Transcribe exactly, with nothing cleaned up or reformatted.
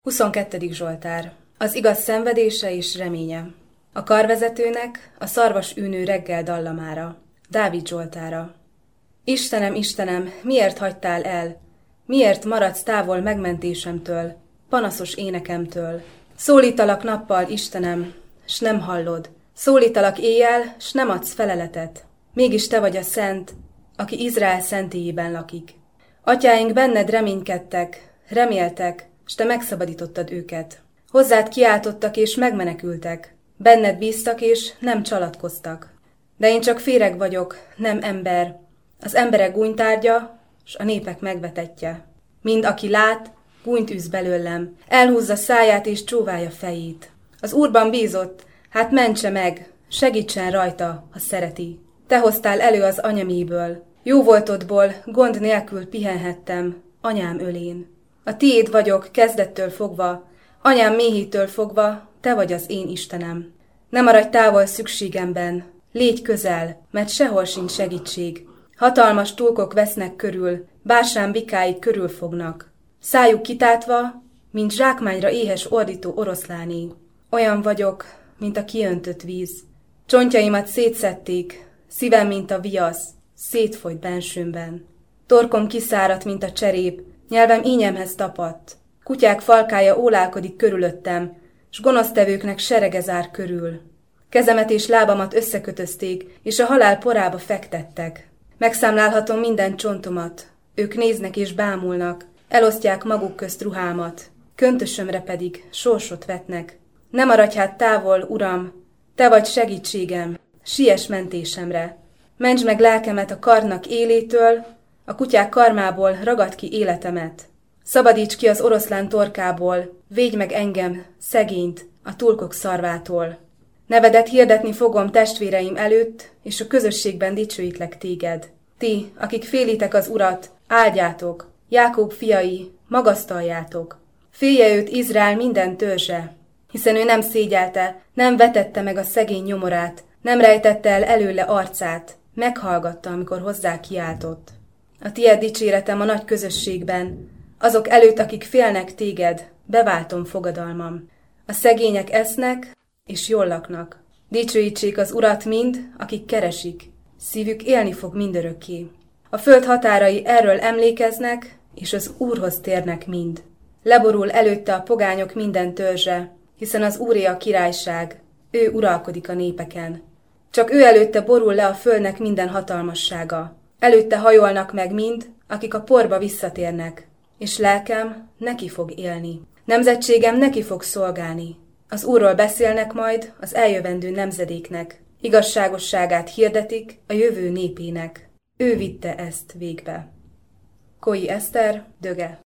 huszonkettedik Zsoltár. Az igaz szenvedése és reménye. A karvezetőnek a szarvas űnő reggel dallamára. Dávid Zsoltára. Istenem, Istenem, miért hagytál el? Miért maradsz távol megmentésemtől, panaszos énekemtől? Szólítalak nappal, Istenem, s nem hallod. Szólítalak éjjel, s nem adsz feleletet. Mégis te vagy a szent, aki Izrael szentélyében lakik. Atyáink benned reménykedtek, reméltek, s te megszabadítottad őket. Hozzád kiáltottak és megmenekültek. Benned bíztak és nem csalatkoztak. De én csak féreg vagyok, nem ember, az emberek gúnytárgya, s a népek megvetettje. Mind aki lát, gúnyt űz belőlem, elhúzza száját és csóválja fejét. Az Úrban bízott, hát mentse meg, segítsen rajta, ha szereti. Te hoztál elő az anyaméből, jó voltodból gond nélkül pihenhettem, anyám ölén. A tiéd vagyok kezdettől fogva, anyám méhétől fogva, te vagy az én Istenem. Ne maradj távol szükségemben, légy közel, mert sehol sincs segítség. Hatalmas tulkok vesznek körül, Básán bikái körül fognak. Szájuk kitátva, mint zsákmányra éhes ordító oroszláné. Olyan vagyok, mint a kiöntött víz. Csontjaimat szétszedték, szívem, mint a viasz, szétfolyt bensőmben. Torkom kiszáradt, mint a cserép, nyelvem ínyemhez tapadt. Kutyák falkája ólálkodik körülöttem, s gonosztevőknek serege zár körül. Kezemet és lábamat összekötözték, és a halál porába fektettek. Megszámlálhatom minden csontomat, ők néznek és bámulnak, elosztják maguk közt ruhámat, köntösömre pedig sorsot vetnek. Ne maradj hát távol, Uram, te vagy segítségem, siess mentésemre. Mentsd meg lelkemet a kardnak élétől, a kutyák karmából ragadd ki életemet. Szabadíts ki az oroszlán torkából, védj meg engem, szegényt, a tulkok szarvától. Nevedet hirdetni fogom testvéreim előtt, és a közösségben dicsőítlek téged. Ti, akik félitek az Urat, áldjátok, Jákob fiai, magasztaljátok. Félje őt Izrael minden törzse, hiszen ő nem szégyelte, nem vetette meg a szegény nyomorát, nem rejtette el előle arcát, meghallgatta, amikor hozzá kiáltott. A tied dicséretem a nagy közösségben, azok előtt, akik félnek téged, beváltom fogadalmam. A szegények esznek, és jól laknak. Dicsőítsék az Urat mind, akik keresik. Szívük élni fog mindörökké. A föld határai erről emlékeznek, és az Úrhoz térnek mind. Leborul előtte a pogányok minden törzse, hiszen az Úré a királyság, ő uralkodik a népeken. Csak ő előtte borul le a földnek minden hatalmassága. Előtte hajolnak meg mind, akik a porba visszatérnek, és lelkem neki fog élni. Nemzetségem neki fog szolgálni. Az Úrról beszélnek majd az eljövendő nemzedéknek. Igazságosságát hirdetik a jövő népének. Ő vitte ezt végbe. Kói Eszter, Döge.